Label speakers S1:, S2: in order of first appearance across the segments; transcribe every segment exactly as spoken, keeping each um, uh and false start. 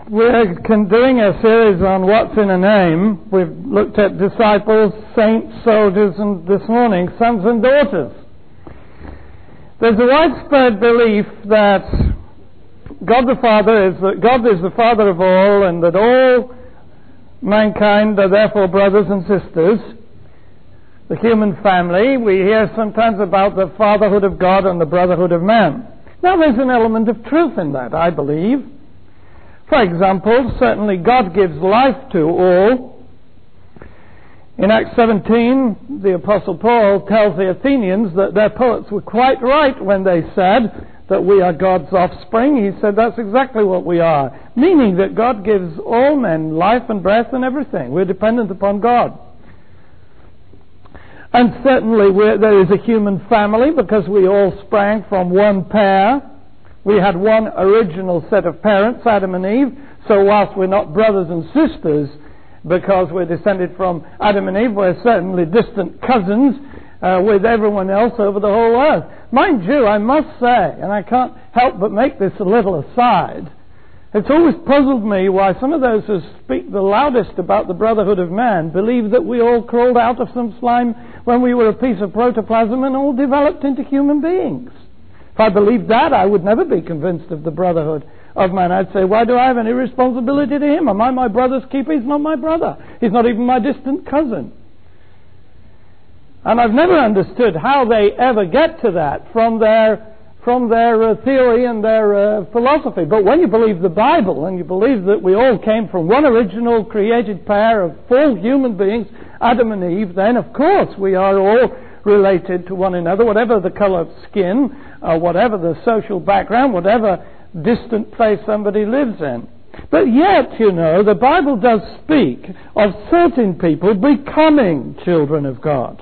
S1: We're doing a series on what's in a name. We've looked at disciples, saints, soldiers, and this morning, sons and daughters. There's a widespread belief that God the Father is that God is the Father of all, and that all mankind are therefore brothers and sisters. The human family, we hear sometimes about the fatherhood of God and the brotherhood of man. Now there's an element of truth in that, I believe. For example, certainly God gives life to all. In Acts seventeen, the Apostle Paul tells the Athenians that their poets were quite right when they said that we are God's offspring. He said that's exactly what we are, meaning that God gives all men life and breath and everything. We're dependent upon God. And certainly we're, there is a human family because we all sprang from one pair. We had one original set of parents, Adam and Eve, so whilst we're not brothers and sisters because we're descended from Adam and Eve, we're certainly distant cousins uh, with everyone else over the whole earth. Mind you, I must say, and I can't help but make this a little aside, it's always puzzled me why some of those who speak the loudest about the brotherhood of man believe that we all crawled out of some slime when we were a piece of protoplasm and all developed into human beings. If I believed that, I would never be convinced of the brotherhood of man. I'd say, why do I have any responsibility to him? Am I my brother's keeper? He's not my brother. He's not even my distant cousin. And I've never understood how they ever get to that from their from their uh, theory and their uh, philosophy. But when you believe the Bible and you believe that we all came from one original created pair of full human beings, Adam and Eve, then of course we are all related to one another, whatever the colour of skin, or whatever the social background, whatever distant place somebody lives in. But yet, you know, the Bible does speak of certain people becoming children of God.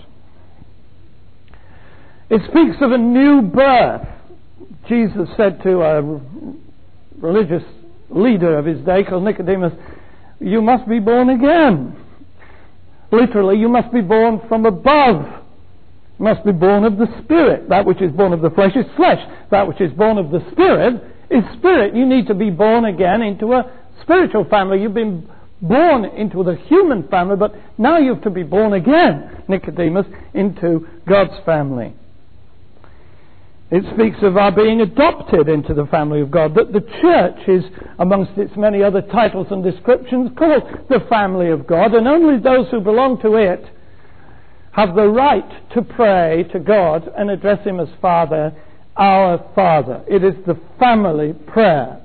S1: It speaks of a new birth. Jesus said to a religious leader of his day called Nicodemus, you must be born again. Literally, you must be born from above. You must be born of the Spirit. That which is born of the flesh is flesh. That which is born of the Spirit is spirit. You need to be born again into a spiritual family. You've been born into the human family, but now you have to be born again, Nicodemus, into God's family. It speaks of our being adopted into the family of God, that the church is, amongst its many other titles and descriptions, called the family of God, and only those who belong to it have the right to pray to God and address him as Father, our Father. It is the family prayer.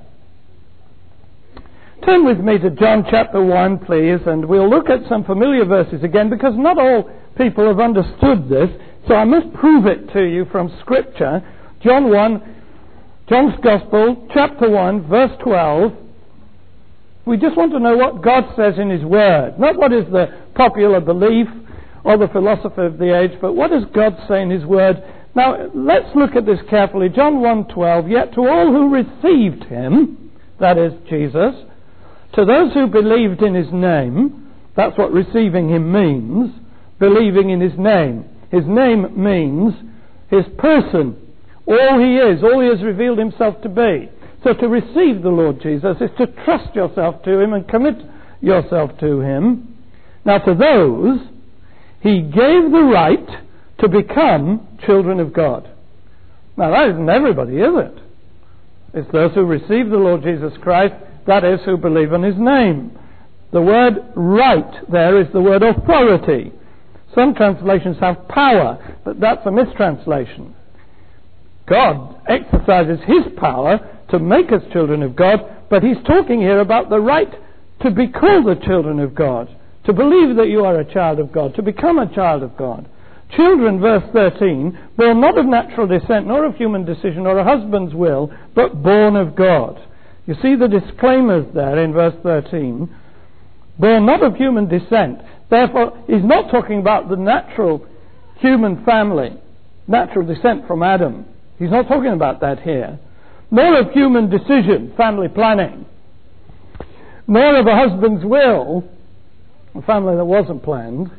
S1: Turn with me to John chapter one, please, and we'll look at some familiar verses again, because not all people have understood this, so I must prove it to you from Scripture. John one, John's Gospel, chapter one, verse twelve. We just want to know what God says in his Word, not what is the popular belief or the philosophy of the age, but what does God say in his Word? Now, let's look at this carefully. John one twelve, yet to all who received him, that is Jesus, to those who believed in his name, that's what receiving him means, believing in his name. His name means his person, all he is, all he has revealed himself to be. So to receive the Lord Jesus is to trust yourself to him and commit yourself to him. Now to those, he gave the right to become children of God. Now that isn't everybody, is it? It's those who receive the Lord Jesus Christ, that is, who believe in his name. The word right there is the word authority. Some translations have power, but that's a mistranslation. God exercises his power to make us children of God, but he's talking here about the right to be called the children of God, to believe that you are a child of God, to become a child of God. Children, verse thirteen, born not of natural descent, nor of human decision, or a husband's will, but born of God. You see the disclaimers there in verse thirteen. Born not of human descent. Therefore, he's not talking about the natural human family, natural descent from Adam. He's not talking about that here. Nor of human decision, family planning. Nor of a husband's will, a family that wasn't planned,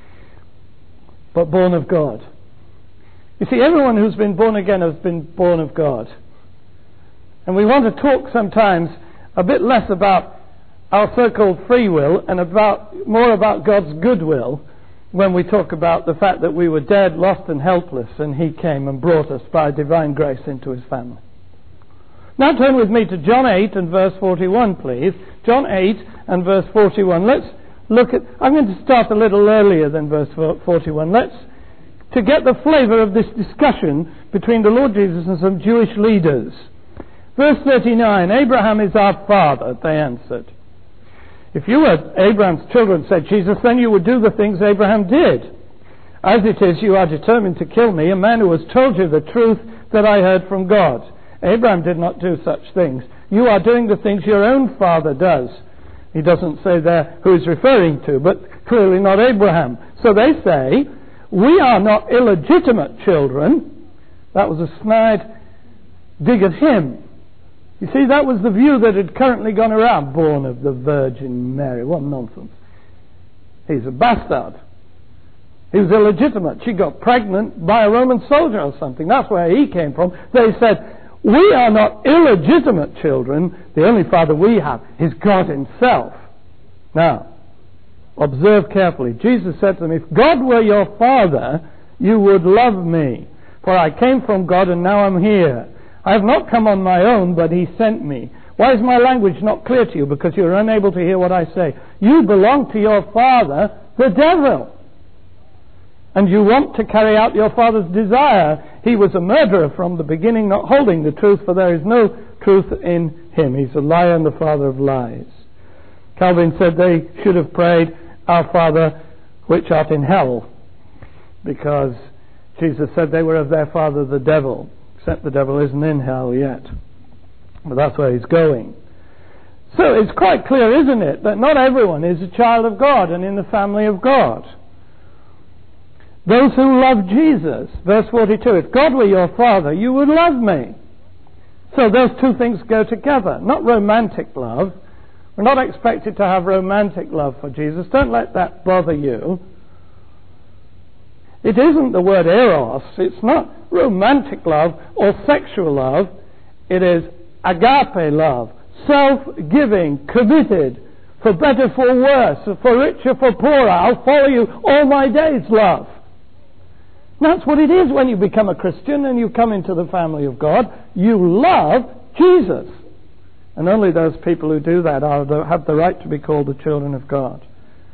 S1: but born of God. You see, everyone who's been born again has been born of God. And we want to talk sometimes a bit less about our so-called free will and about more about God's goodwill when we talk about the fact that we were dead, lost and helpless, and he came and brought us by divine grace into his family. Now turn with me to John eight and verse forty-one, please. John eight and verse forty-one. Let's look at... I'm going to start a little earlier than verse forty-one. Let's... to get the flavour of this discussion between the Lord Jesus and some Jewish leaders. Verse thirty-nine, Abraham is our father, they answered. If you were Abraham's children, said Jesus, then you would do the things Abraham did. As it is, you are determined to kill me, a man who has told you the truth that I heard from God. Abraham did not do such things. You are doing the things your own father does. He doesn't say there who he's referring to, but clearly not Abraham. So they say, we are not illegitimate children. That was a snide dig at him. You see, that was the view that had currently gone around. Born of the Virgin Mary. What nonsense. He's a bastard. He was illegitimate. She got pregnant by a Roman soldier or something. That's where he came from. They said, we are not illegitimate children. The only father we have is God himself. Now, observe carefully. Jesus said to them, if God were your father, you would love me. For I came from God and now I'm here. I have not come on my own, but he sent me. Why is my language not clear to you? Because you're unable to hear what I say. You belong to your father, the devil. And you want to carry out your father's desire. He was a murderer from the beginning, not holding the truth, for there is no truth in him. He's a liar and the father of lies. Calvin said they should have prayed, Our Father, which art in hell, because Jesus said they were of their father, the devil. Except the devil isn't in hell yet. But that's where he's going. So it's quite clear, isn't it, that not everyone is a child of God and in the family of God. Those who love Jesus, verse forty-two, if God were your father, you would love me. So those two things go together. Not romantic love. We're not expected to have romantic love for Jesus. Don't let that bother you. It isn't the word eros. It's not romantic love or sexual love. It is agape love. Self-giving, committed, for better, for worse, for richer, for poorer. I'll follow you all my days, love. That's what it is when you become a Christian and you come into the family of God. You love Jesus. And only those people who do that are the, have the right to be called the children of God.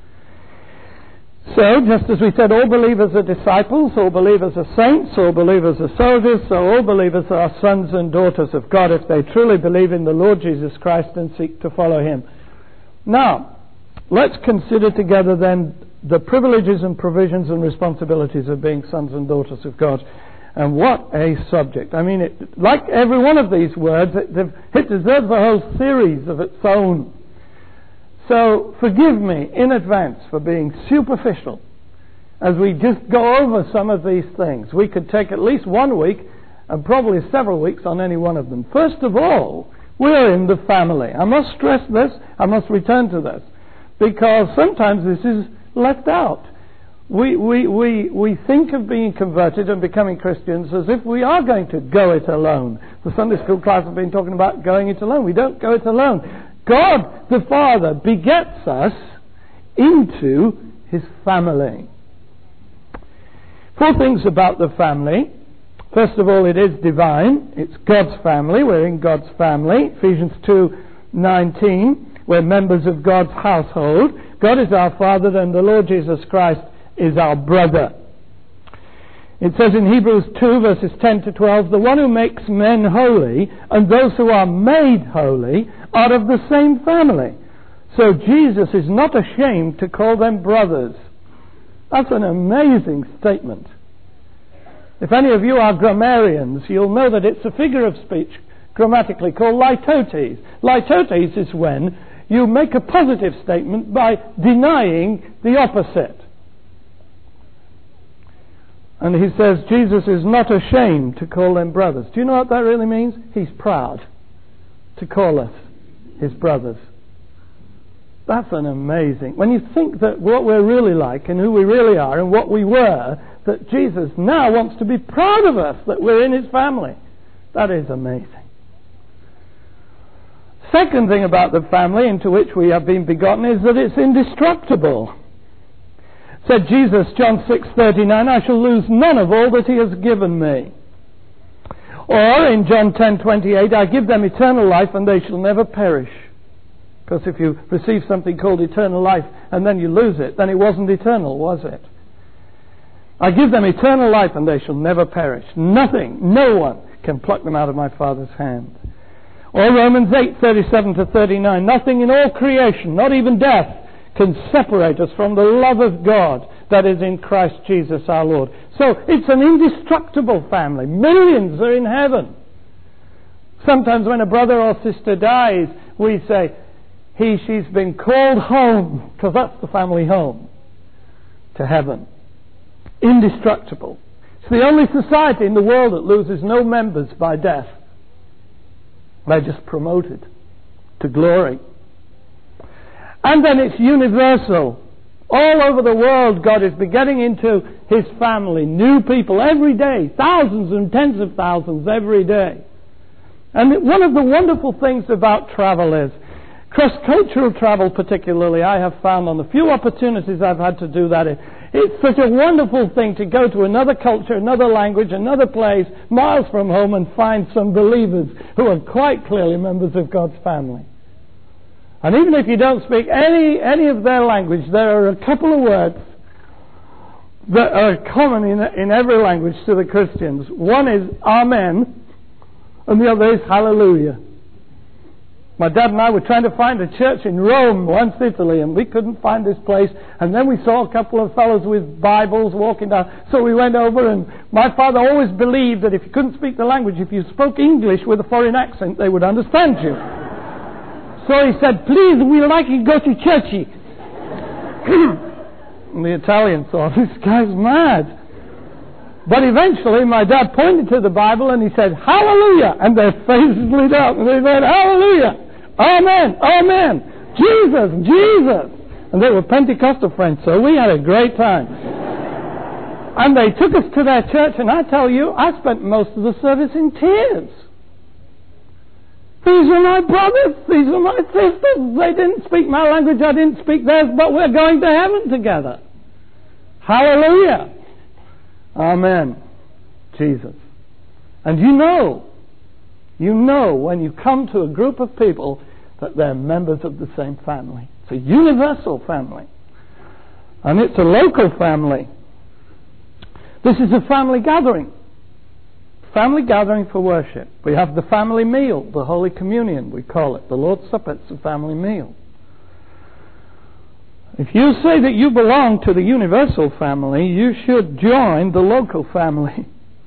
S1: So, just as we said, all believers are disciples, all believers are saints, all believers are soldiers, so all believers are sons and daughters of God if they truly believe in the Lord Jesus Christ and seek to follow him. Now, let's consider together then the privileges and provisions and responsibilities of being sons and daughters of God. And what a subject. I mean, it, like every one of these words, it, it deserves a whole series of its own. So forgive me in advance for being superficial as we just go over some of these things. We could take at least one week and probably several weeks on any one of them. First of all, we're in the family. I must stress this. I must return to this because sometimes this is left out. We, we, we, we think of being converted and becoming Christians as if we are going to go it alone. The Sunday school class have been talking about going it alone. We don't go it alone. God the Father begets us into his family. Four things about the family. First of all, it is divine. It's God's family. We're in God's family. Ephesians two nineteen. We're members of God's household. God is our Father and the Lord Jesus Christ is our brother. It says in Hebrews two verses ten to twelve, the one who makes men holy and those who are made holy are of the same family. So Jesus is not ashamed to call them brothers. That's an amazing statement. If any of you are grammarians, you'll know that it's a figure of speech grammatically called litotes. Litotes is when you make a positive statement by denying the opposite. And he says Jesus is not ashamed to call them brothers. Do you know what that really means? He's proud to call us his brothers. That's an amazing... When you think that what we're really like and who we really are and what we were, that Jesus now wants to be proud of us, that we're in his family. That is amazing. Second thing about the family into which we have been begotten is that it's indestructible. Said Jesus, John six thirty-nine, I shall lose none of all that he has given me. Or in John ten twenty-eight, I give them eternal life and they shall never perish. Because if you receive something called eternal life and then you lose it, then it wasn't eternal, was it? I give them eternal life and they shall never perish. Nothing, no one can pluck them out of my Father's hand. Or Romans eight thirty-seven to thirty-nine, nothing in all creation, not even death, can separate us from the love of God that is in Christ Jesus our Lord. So it's an indestructible family. Millions are in heaven. Sometimes when a brother or sister dies, we say, he, she's been called home, because that's the family home, to heaven. Indestructible. It's the only society in the world that loses no members by death. They're just promoted to glory. And then it's universal. All over the world, God is begetting into his family new people every day, thousands and tens of thousands every day. And one of the wonderful things about travel is, cross-cultural travel particularly, I have found on the few opportunities I've had to do that, it's such a wonderful thing to go to another culture, another language, another place, miles from home, and find some believers who are quite clearly members of God's family. And even if you don't speak any any of their language, there are a couple of words that are common in, in every language to the Christians. One is Amen, and the other is Hallelujah. My dad and I were trying to find a church in Rome, once Italy, and we couldn't find this place. And then we saw a couple of fellows with Bibles walking down. So we went over, and my father always believed that if you couldn't speak the language, if you spoke English with a foreign accent, they would understand you. So he said, please, we'd like you to go to churchy. And the Italians thought, this guy's mad. But eventually my dad pointed to the Bible and he said, Hallelujah! And their faces lit up and they said, Hallelujah! Amen! Amen! Jesus! Jesus! And they were Pentecostal friends, so we had a great time. And they took us to their church, and I tell you, I spent most of the service in tears. These are my brothers, these are my sisters. They didn't speak my language, I didn't speak theirs, but we're going to heaven together. Hallelujah! Amen. Jesus. And you know, you know when you come to a group of people that they're members of the same family. It's a universal family. And it's a local family. This is a family gathering. Family gathering for worship. We have the family meal, the Holy Communion, we call it. The Lord's Supper, it's a family meal. If you say that you belong to the universal family, you should join the local family.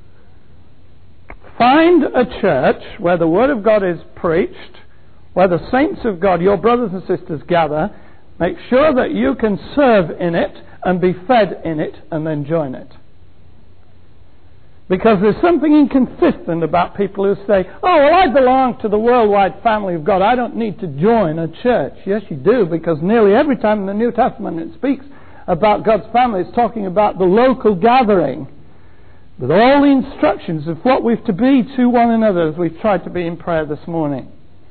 S1: Find a church where the Word of God is preached, where the saints of God, your brothers and sisters, gather. Make sure that you can serve in it and be fed in it, and then join it. Because there's something inconsistent about people who say, oh, well, I belong to the worldwide family of God. I don't need to join a church. Yes, you do, because nearly every time in the New Testament it speaks about God's family, it's talking about the local gathering with all the instructions of what we've to be to one another, as we've tried to be in prayer this morning.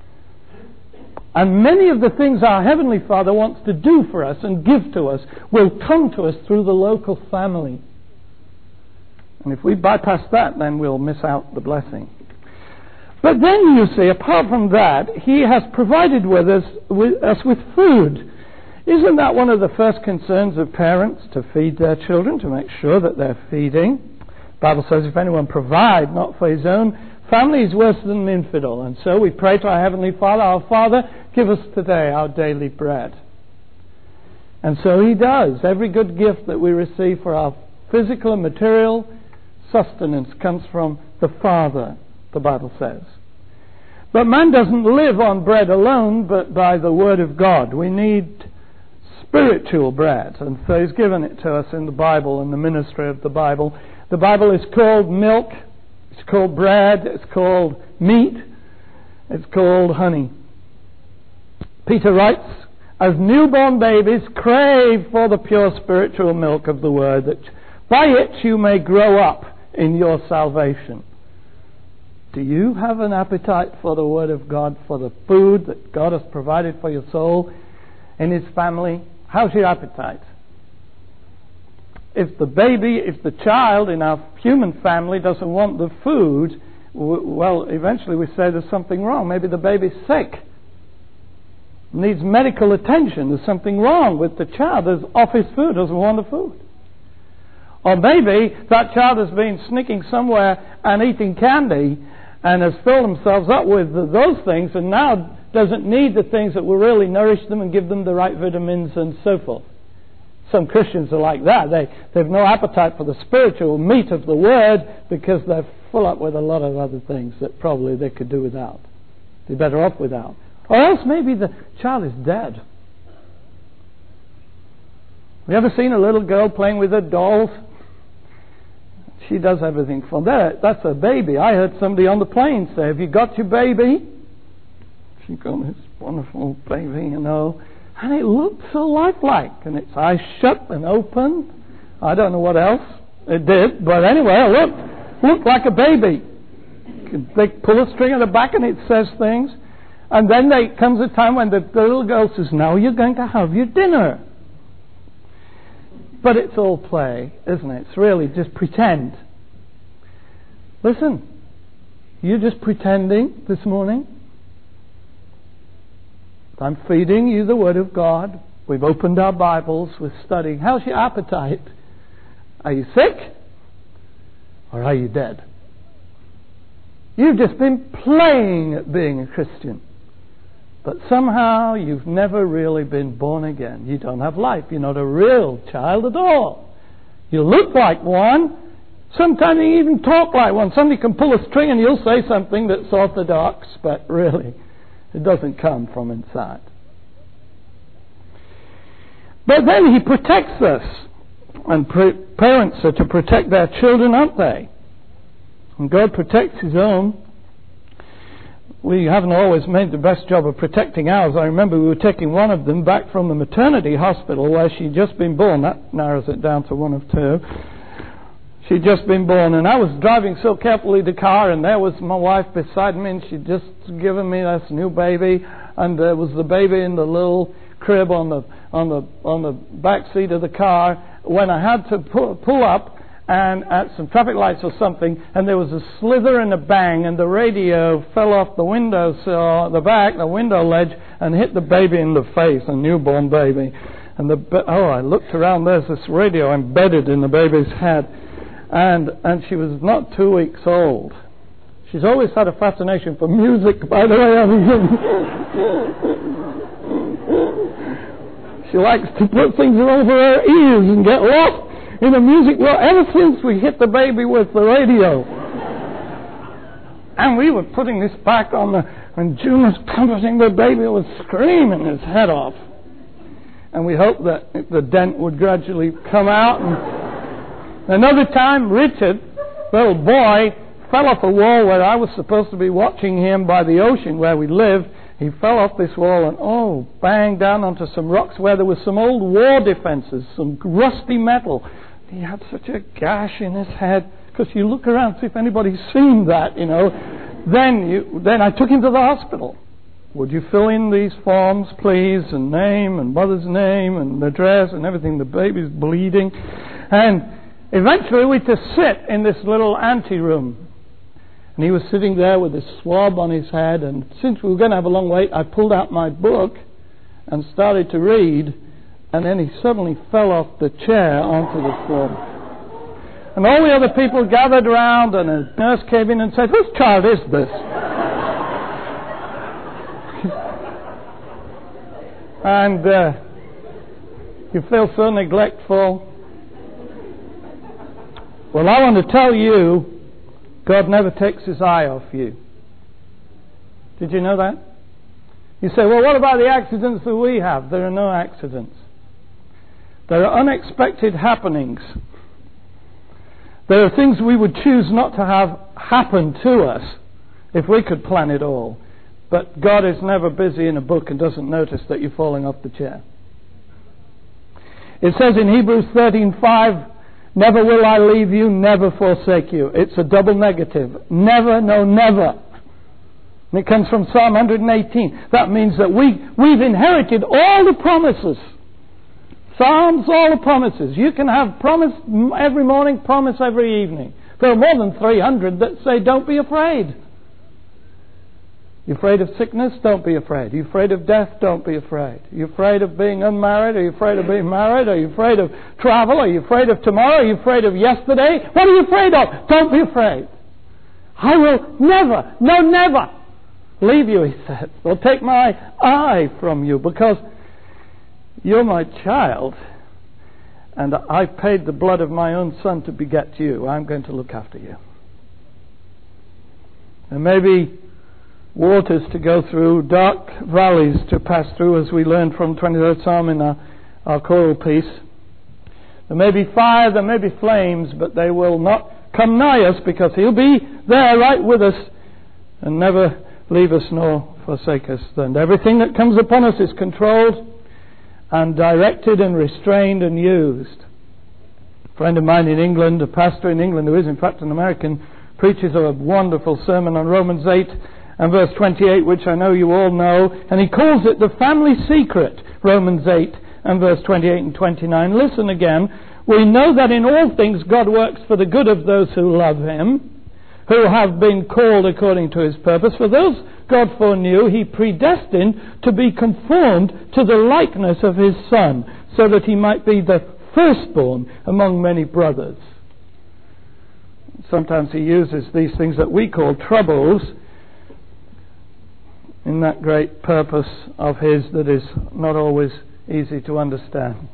S1: And many of the things our Heavenly Father wants to do for us and give to us will come to us through the local family. And if we bypass that, then we'll miss out the blessing. But then, you see, apart from that, He has provided with us, with us with food. Isn't that one of the first concerns of parents, to feed their children, to make sure that they're feeding? The Bible says, if anyone provide not for his own family, he's worse than an infidel. And so we pray to our Heavenly Father, our Father, give us today our daily bread. And so He does. Every good gift that we receive for our physical and material sustenance comes from the Father, the Bible says. But man doesn't live on bread alone, but by the Word of God. We need spiritual bread, and so He's given it to us in the Bible and the ministry of the Bible. The Bible is called milk, it's called bread, it's called meat, it's called honey. Peter writes, as newborn babies crave for the pure spiritual milk of the Word, that by it you may grow up in your salvation. Do you have an appetite for the Word of God, for the food that God has provided for your soul in His family? How's your appetite? If the baby, if the child in our human family doesn't want the food, well, eventually we say there's something wrong. Maybe the baby's sick, needs medical attention. There's something wrong with the child. There's off his food, doesn't want the food. Or maybe that child has been sneaking somewhere and eating candy and has filled themselves up with those things and now doesn't need the things that will really nourish them and give them the right vitamins and so forth. Some Christians are like that. They, they have no appetite for the spiritual meat of the Word because they're full up with a lot of other things that probably they could do without. They're better off without. Or else maybe the child is dead. Have you ever seen a little girl playing with her dolls? She does everything for that. That's her baby. I heard somebody on the plane say, "Have you got your baby?" She got this wonderful baby, you know. And it looked so lifelike. And its eyes shut and open. I don't know what else it did. But anyway, it looked, looked like a baby. They pull a string at the back and it says things. And then there comes a time when the, the little girl says, "Now you're going to have your dinner." But it's all play, isn't it? It's really just pretend. Listen, you're just pretending this morning. I'm feeding you the Word of God. We've opened our Bibles. We're studying. How's your appetite? Are you sick? Or are you dead? You've just been playing at being a Christian. But somehow you've never really been born again. You don't have life. You're not a real child at all. You look like one. Sometimes you even talk like one. Somebody can pull a string and you'll say something that's orthodox, but really it doesn't come from inside. But then He protects us. And pre- parents are to protect their children, aren't they? And God protects His own. We haven't always made the best job of protecting ours. I remember we were taking one of them back from the maternity hospital where she'd just been born. That narrows it down to one of two. She'd just been born, and I was driving so carefully the car, and there was my wife beside me, and she'd just given me this new baby, and there was the baby in the little crib on the on the on the back seat of the car. When I had to pull, pull up and at some traffic lights or something, and there was a slither and a bang, and the radio fell off the window sill, the back, the window ledge, and hit the baby in the face, a newborn baby. And the oh, I looked around. There's this radio embedded in the baby's head, and and she was not two weeks old. She's always had a fascination for music, by the way. I mean, she likes to put things over her ears and get lost in the music. Well, ever since we hit the baby with the radio, and we were putting this back on the, and June was comforting the baby, was screaming his head off, and we hoped that the dent would gradually come out. And another time, Richard, little boy, fell off a wall where I was supposed to be watching him by the ocean where we live. He fell off this wall and, oh, banged down onto some rocks where there were some old war defences, some rusty metal. He had such a gash in his head, because you look around, see if anybody's seen that, you know. Then you, then I took him to the hospital. Would you fill in these forms, please, and name, and mother's name, and address, and everything. The baby's bleeding. And eventually we just sit in this little ante-room. And he was sitting there with this swab on his head, and since we were going to have a long wait, I pulled out my book and started to read. And then he suddenly fell off the chair onto the floor. And all the other people gathered around, and a nurse came in and said, "Whose child is this?" And uh, you feel so neglectful. Well, I want to tell you, God never takes His eye off you. Did you know that? You say, well, what about the accidents that we have? There are no accidents. There are unexpected happenings. There are things we would choose not to have happen to us if we could plan it all. But God is never busy in a book and doesn't notice that you're falling off the chair. It says in Hebrews thirteen five, Never will I leave you, never forsake you. It's a double negative. Never, no, never. And it comes from Psalm one hundred eighteen. That means that we, we've inherited all the promises. Psalms, all the promises. You can have promise every morning, promise every evening. There are more than three hundred that say, don't be afraid. You're afraid of sickness? Don't be afraid. You're afraid of death? Don't be afraid. You're afraid of being unmarried? Are you afraid of being married? Are you afraid of travel? Are you afraid of tomorrow? Are you afraid of yesterday? What are you afraid of? Don't be afraid. I will never, no never leave you, he said, or take my eye from you, because you're my child, and I paid the blood of my own son to beget you. I'm going to look after you. There may be waters to go through, dark valleys to pass through, as we learned from twenty-third Psalm in our, our choral piece. There may be fire, there may be flames, but they will not come nigh us, because he'll be there right with us and never leave us nor forsake us. And everything that comes upon us is controlled and directed and restrained and used. A friend of mine in England, a pastor in England who is in fact an American, preaches a wonderful sermon on Romans eight and verse twenty-eight, which I know you all know, and he calls it the family secret, Romans eight and verse twenty-eight and twenty-nine. Listen again. We know that in all things God works for the good of those who love him, who have been called according to his purpose. For those God foreknew, he predestined to be conformed to the likeness of his Son, so that he might be the firstborn among many brothers. Sometimes he uses these things that we call troubles in that great purpose of his that is not always easy to understand.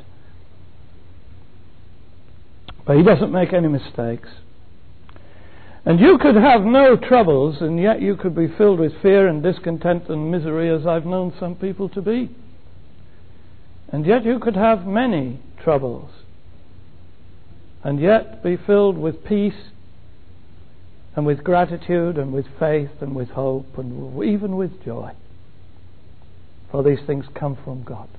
S1: But he doesn't make any mistakes. And you could have no troubles, and yet you could be filled with fear and discontent and misery, as I've known some people to be. And yet you could have many troubles, and yet be filled with peace and with gratitude and with faith and with hope and even with joy. For these things come from God.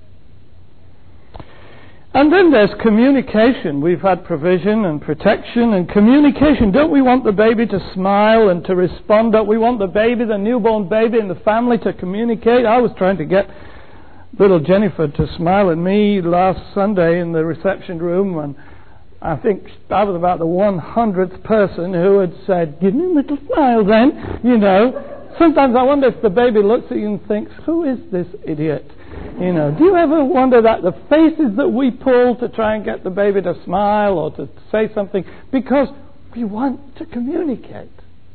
S1: And then there's communication. We've had provision and protection and communication. Don't we want the baby to smile and to respond? Don't we want the baby, the newborn baby in the family, to communicate? I was trying to get little Jennifer to smile at me last Sunday in the reception room, and I think I was about the one hundredth person who had said, give me a little smile then, you know. Sometimes I wonder if the baby looks at you and thinks, who is this idiot? You know, do you ever wonder that the faces that we pull to try and get the baby to smile or to say something, because we want to communicate?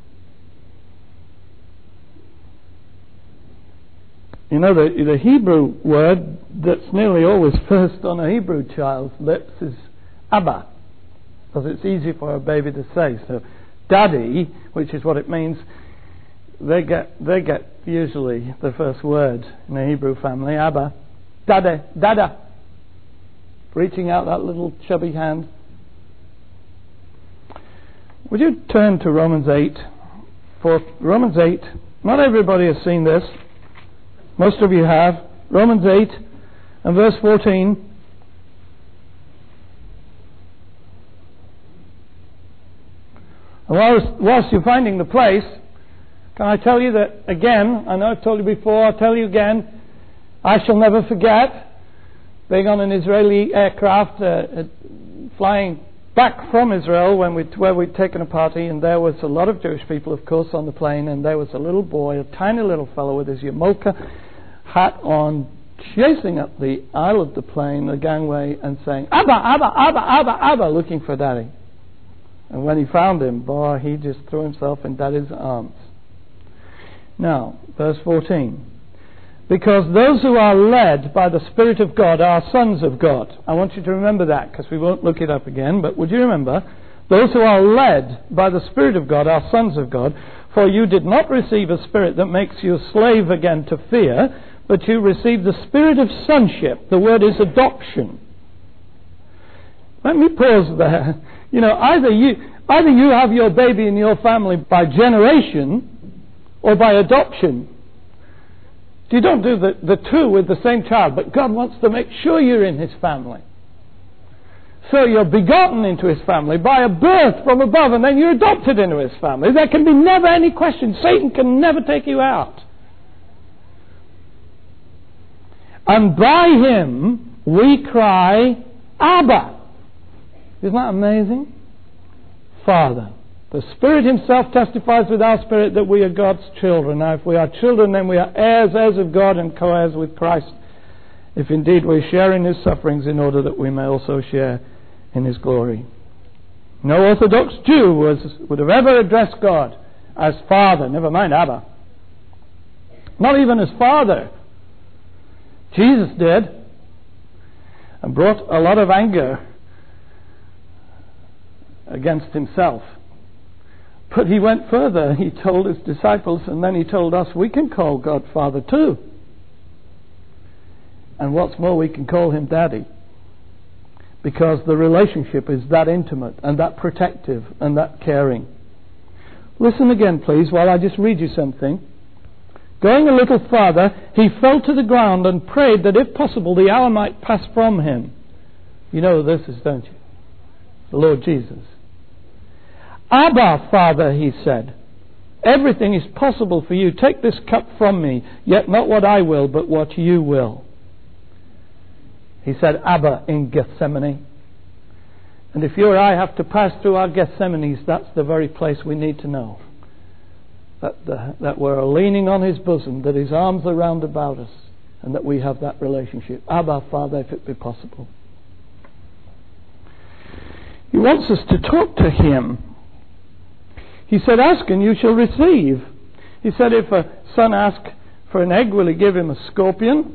S1: You know, the, the Hebrew word that's nearly always first on a Hebrew child's lips is Abba, because it's easy for a baby to say. So, Daddy, which is what it means, They get they get usually the first word in a Hebrew family, Abba, Dada, Dada, reaching out that little chubby hand. Would you turn to Romans eight? For Romans eight, not everybody has seen this. Most of you have. Romans eight and verse fourteen. And whilst, whilst you're finding the place, can I tell you that again, I know I've told you before, I'll tell you again, I shall never forget being on an Israeli aircraft uh, uh, flying back from Israel when we, where we'd taken a party, and there was a lot of Jewish people, of course, on the plane, and there was a little boy, a tiny little fellow with his yarmulke hat on, chasing up the aisle of the plane, the gangway, and saying, Abba, Abba, Abba, Abba, Abba, looking for Daddy. And when he found him, boy, he just threw himself in Daddy's arms. Now, verse fourteen. Because those who are led by the Spirit of God are sons of God. I want you to remember that, because we won't look it up again, but would you remember? Those who are led by the Spirit of God are sons of God. For you did not receive a spirit that makes you a slave again to fear, but you received the spirit of sonship. The word is adoption. Let me pause there. You know, either you, either you have your baby in your family by generation or by adoption. You don't do the, the two with the same child, but God wants to make sure you're in his family. So you're begotten into his family by a birth from above, and then you're adopted into his family. There can be never any question. Satan can never take you out. And by him we cry, Abba. Isn't that amazing? Father. The Spirit himself testifies with our spirit that we are God's children. Now, if we are children, then we are heirs, heirs of God, and co-heirs with Christ, if indeed we share in his sufferings, in order that we may also share in his glory. No Orthodox Jew was, would have ever addressed God as Father, never mind Abba. Not even as Father. Jesus did, and brought a lot of anger against himself. But he went further. He told his disciples, and then he told us, we can call God Father too. And what's more, we can call him Daddy. Because the relationship is that intimate and that protective and that caring. Listen again, please, while I just read you something. Going a little farther, he fell to the ground and prayed that if possible the hour might pass from him. You know who this is, don't you? The Lord Jesus. Abba, Father, he said, everything is possible for you. Take this cup from me, yet not what I will, but what you will. He said Abba in Gethsemane. And if you or I have to pass through our Gethsemanes, that's the very place we need to know. That, the, that we're leaning on his bosom, that his arms are round about us, and that we have that relationship. Abba, Father, if it be possible. He wants us to talk to him. He said, ask and you shall receive. He said, if a son asks for an egg, will he give him a scorpion?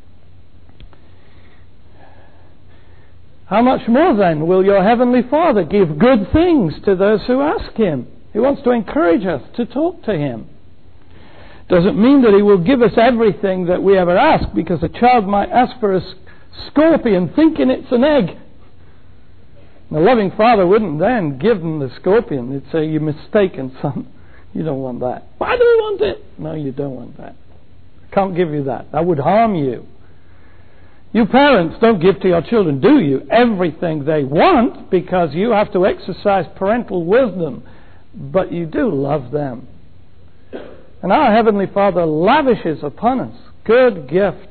S1: How much more then will your heavenly Father give good things to those who ask him? He wants to encourage us to talk to him. Doesn't mean that he will give us everything that we ever ask, because a child might ask for a scorpion thinking it's an egg. The loving father wouldn't then give them the scorpion. He'd say, you're mistaken, son. You don't want that. Why do you want it? No, you don't want that. I can't give you that. That would harm you. You parents don't give to your children, do you, everything they want, because you have to exercise parental wisdom. But you do love them. And our Heavenly Father lavishes upon us good gifts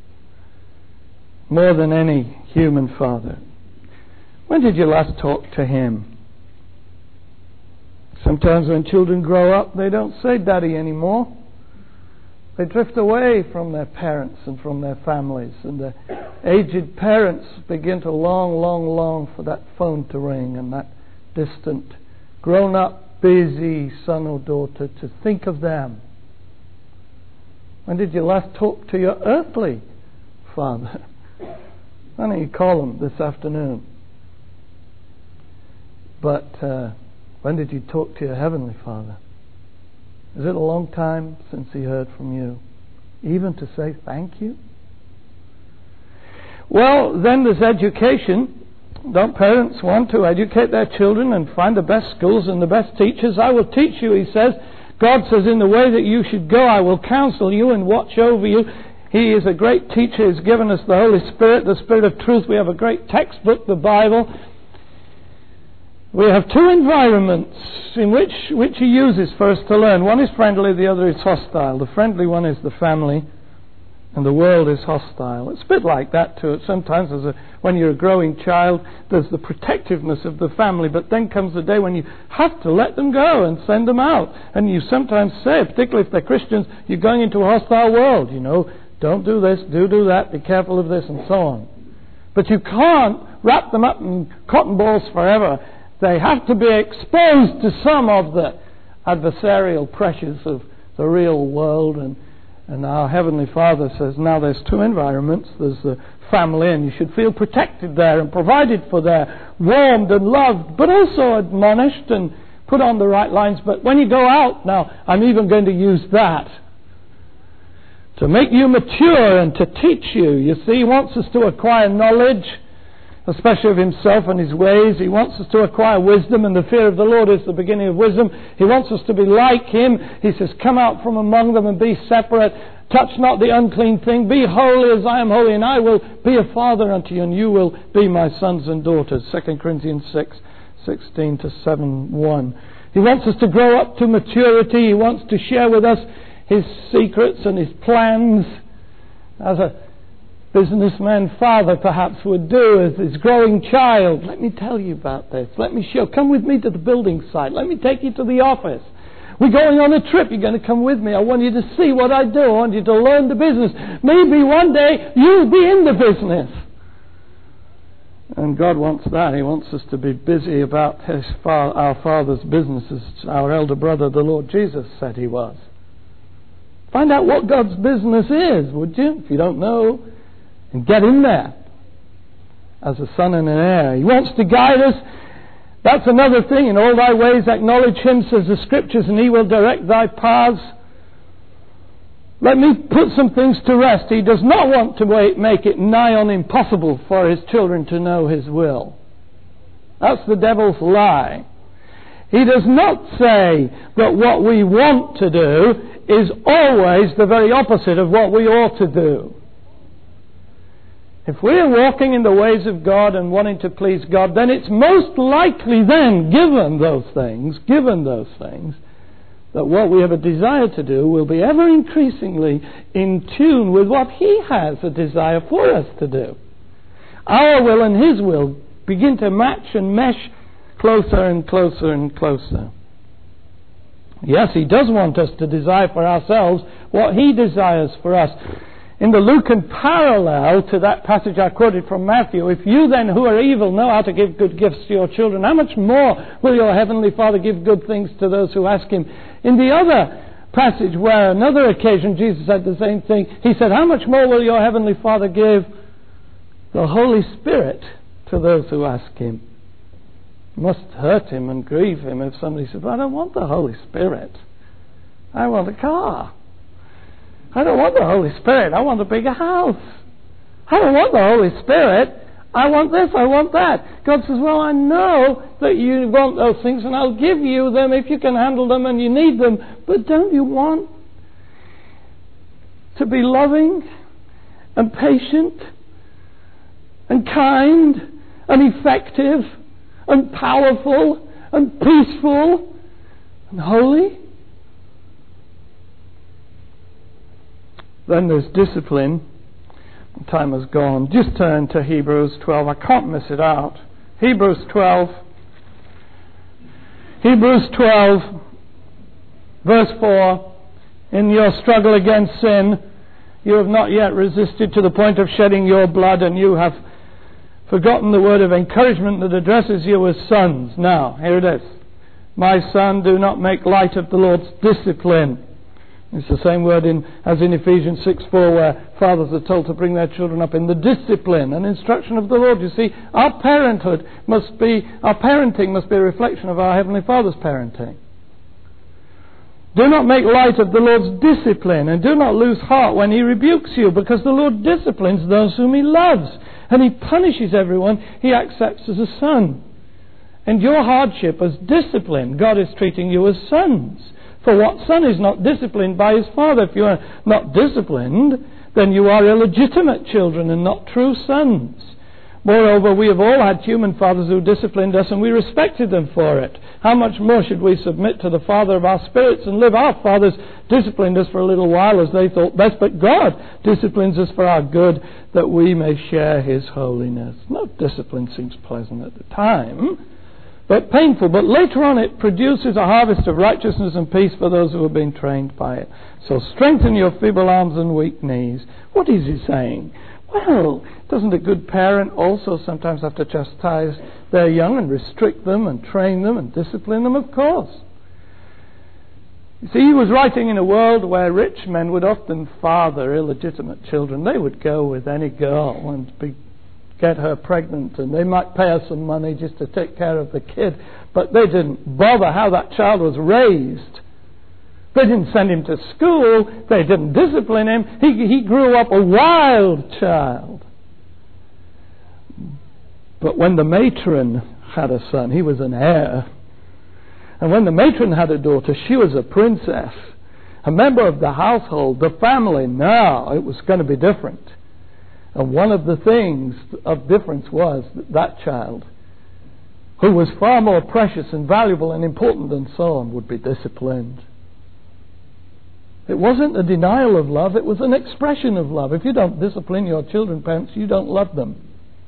S1: more than any human father. When did you last talk to him? Sometimes when children grow up, they don't say daddy anymore. They drift away from their parents and from their families, and the aged parents begin to long, long, long for that phone to ring and that distant, grown-up, busy son or daughter to think of them. When did you last talk to your earthly father? Why don't you call him this afternoon? But uh, when did you talk to your heavenly Father? Is it a long time since he heard from you? Even to say thank you? Well, then there's education. Don't parents want to educate their children and find the best schools and the best teachers? I will teach you, he says. God says, in the way that you should go, I will counsel you and watch over you. He is a great teacher. He's given us the Holy Spirit, the Spirit of truth. We have a great textbook, the Bible. We have two environments in which, which he uses for us to learn. One is friendly, the other is hostile. The friendly one is the family, and the world is hostile. It's a bit like that too. Sometimes as a, when you're a growing child, there's the protectiveness of the family, but then comes the day when you have to let them go and send them out. And you sometimes say, particularly if they're Christians, you're going into a hostile world, you know. Don't do this, do do that, be careful of this, and so on. But you can't wrap them up in cotton balls forever. They have to be exposed to some of the adversarial pressures of the real world. And, and our Heavenly Father says, now there's two environments. There's the family, and you should feel protected there and provided for there, warmed and loved, but also admonished and put on the right lines. But when you go out, now, I'm even going to use that to make you mature and to teach you. You see, he wants us to acquire knowledge, especially of himself and his ways. He wants us to acquire wisdom, and the fear of the Lord is the beginning of wisdom. He wants us to be like him. He says, come out from among them and be separate. touch not the unclean thing, be holy as I am holy, and I will be a father unto you, and you will be my sons and daughters. Second Corinthians six, sixteen to seven, one. He wants us to grow up to maturity. He wants to share with us his secrets and his plans, as a businessman father perhaps would do as his growing child. Let me tell you about this. Let me show. Come with me to the building site. Let me take you to the office. We're going on a trip. You're going to come with me. I want you to see what I do. I want you to learn the business. Maybe one day you'll be in the business. And God wants that. He wants us to be busy about his fa- our Father's business, as our elder brother, the Lord Jesus, said he was. Find out what God's business is, would you? If you don't know, and get in there as a son and an heir. He wants to guide us. That's another thing. In all thy ways acknowledge him, says the Scriptures, and he will direct thy paths. Let me put some things to rest. He does not want to make it nigh on impossible for his children to know his will. That's the devil's lie. He does not say that what we want to do is always the very opposite of what we ought to do. If we're walking in the ways of God and wanting to please God, then it's most likely then, given those things, given those things, that what we have a desire to do will be ever increasingly in tune with what he has a desire for us to do. Our will and his will begin to match and mesh closer and closer and closer. Yes, he does want us to desire for ourselves what he desires for us. In the Lucan parallel to that passage I quoted from Matthew, if you then who are evil know how to give good gifts to your children, how much more will your heavenly Father give good things to those who ask him? In the other passage where another occasion Jesus said the same thing, he said, how much more will your heavenly Father give the Holy Spirit to those who ask him? It must hurt him and grieve him if somebody says, well, I don't want the Holy Spirit. I want a car. I don't want the Holy Spirit. I want a bigger house. I don't want the Holy Spirit. I want this, I want that. God says, well, I know that you want those things, and I'll give you them if you can handle them and you need them. But don't you want to be loving and patient and kind and effective and powerful and peaceful and holy? Then there's discipline. Time has gone. Just turn to Hebrews twelve. I can't miss it out. Hebrews twelve. Hebrews twelve, verse four. In your struggle against sin, you have not yet resisted to the point of shedding your blood, and you have forgotten the word of encouragement that addresses you as sons. Now, here it is. My son, do not make light of the Lord's discipline. It's the same word in, as in Ephesians six four, where fathers are told to bring their children up in the discipline and instruction of the Lord. You see, our parenthood must be, our parenting must be a reflection of our Heavenly Father's parenting. Do not make light of the Lord's discipline, and do not lose heart when he rebukes you, because the Lord disciplines those whom he loves, and he punishes everyone he accepts as a son. And your hardship as discipline, God is treating you as sons. For what son is not disciplined by his father? If you are not disciplined, then you are illegitimate children and not true sons. Moreover, we have all had human fathers who disciplined us, and we respected them for it. How much more should we submit to the Father of our spirits and live? Our fathers disciplined us for a little while as they thought best, but God disciplines us for our good, that we may share his holiness. No discipline seems pleasant at the time, but painful. But later on it produces a harvest of righteousness and peace for those who have been trained by it. So strengthen your feeble arms and weak knees. What is he saying? Well, doesn't a good parent also sometimes have to chastise their young and restrict them and train them and discipline them? Of course. You see, he was writing in a world where rich men would often father illegitimate children. They would go with any girl and be get her pregnant, and they might pay her some money just to take care of the kid, but they didn't bother how that child was raised. They didn't send him to school. They didn't discipline him. He, he grew up a wild child. But when the matron had a son, he was an heir. And when the matron had a daughter, she was a princess. a member of the household, the family. Now it was going to be different. And one of the things of difference was that that child, who was far more precious and valuable and important than so on, would be disciplined. It wasn't a denial of love, it was an expression of love. If you don't discipline your children, parents, you don't love them.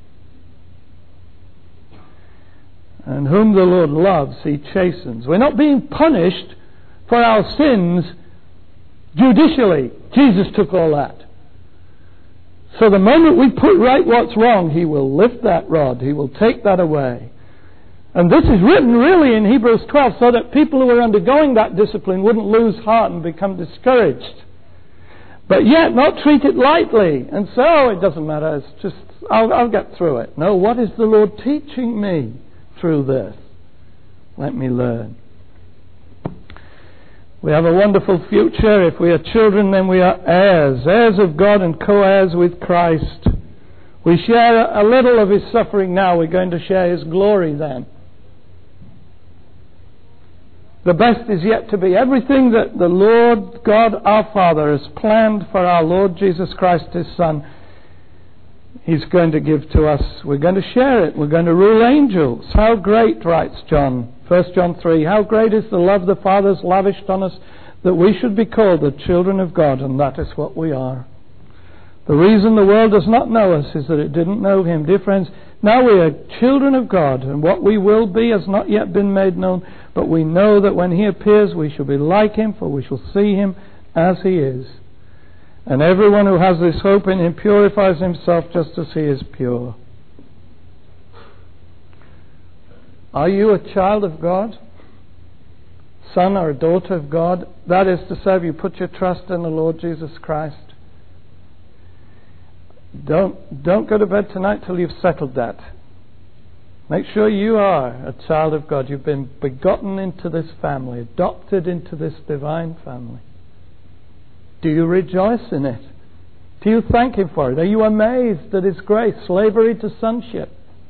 S1: And whom the Lord loves, He chastens. We're not being punished for our sins judicially. Jesus took all that. So the moment we put right what's wrong, He will lift that rod. He will take that away. And this is written really in Hebrews twelve so that people who are undergoing that discipline wouldn't lose heart and become discouraged. But yet not treat it lightly. And so it doesn't matter, it's just, I'll, I'll get through it. No, what is the Lord teaching me through this? Let me learn. We have a wonderful future. If we are children, then we are heirs, heirs of God and co-heirs with Christ. We share a little of His suffering now. We're going to share His glory then. The best is yet to be. Everything that the Lord God our Father has planned for our Lord Jesus Christ, His Son, He's going to give to us. We're going to share it. We're going to rule angels. How great, writes John, First John three, how great is the love the Father has lavished on us that we should be called the children of God, and that is what we are. The reason the world does not know us is that it didn't know Him. Dear friends, now we are children of God, and what we will be has not yet been made known, but we know that when He appears we shall be like Him, for we shall see Him as He is. And everyone who has this hope in Him purifies himself just as He is pure. Are you a child of God? Son or a daughter of God? That is to say, have you put your trust in the Lord Jesus Christ? Don't, don't go to bed tonight till you've settled that. Make sure you are a child of God. You've been begotten into this family, adopted into this divine family. Do you rejoice in it? Do you thank Him for it? Are you amazed at His grace, slavery to sonship?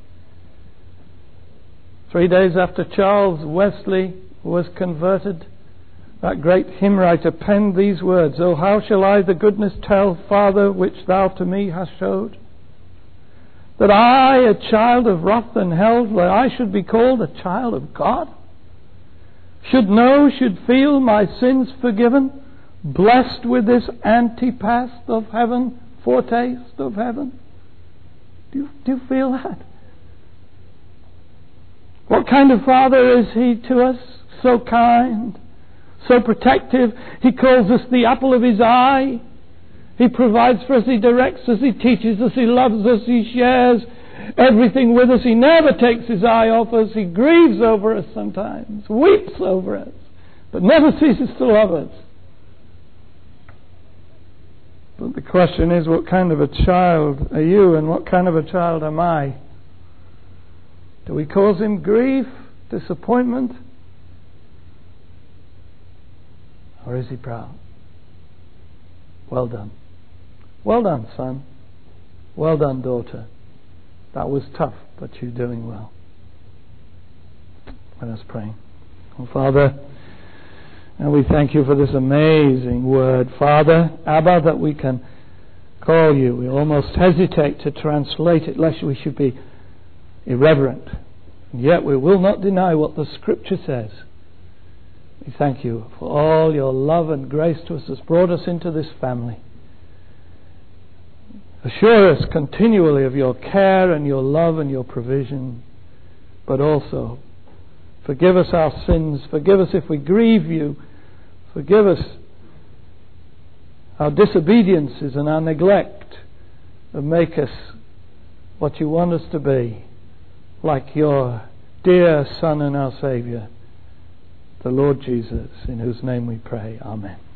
S1: Three days after Charles Wesley was converted, that great hymn writer penned these words, "Oh, how shall I the goodness tell, Father, which Thou to me hast showed? That I, a child of wrath and hell, that I should be called a child of God? Should know, should feel my sins forgiven, blessed with this antepast of heaven, foretaste of heaven." Do you, do you feel that? What kind of Father is He to us? So kind, so protective. He calls us the apple of His eye. He provides for us, He directs us, He teaches us, He loves us, He shares everything with us. He never takes His eye off us. He grieves over us sometimes, weeps over us, but never ceases to love us. But the question is, what kind of a child are you, and what kind of a child am I? Do we cause Him grief, disappointment? Or is He proud? Well done. Well done, son. Well done, daughter. That was tough, but you're doing well. Let us pray. Oh, Father, and we thank You for this amazing word. Father, Abba, that we can call You. We almost hesitate to translate it, lest we should be irreverent. And yet we will not deny what the Scripture says. We thank You for all Your love and grace to us that's brought us into this family. Assure us continually of Your care and Your love and Your provision, but also forgive us our sins. Forgive us if we grieve You. Forgive us our disobediences and our neglect, and make us what You want us to be, like Your dear Son and our Saviour, the Lord Jesus, in whose name we pray. Amen.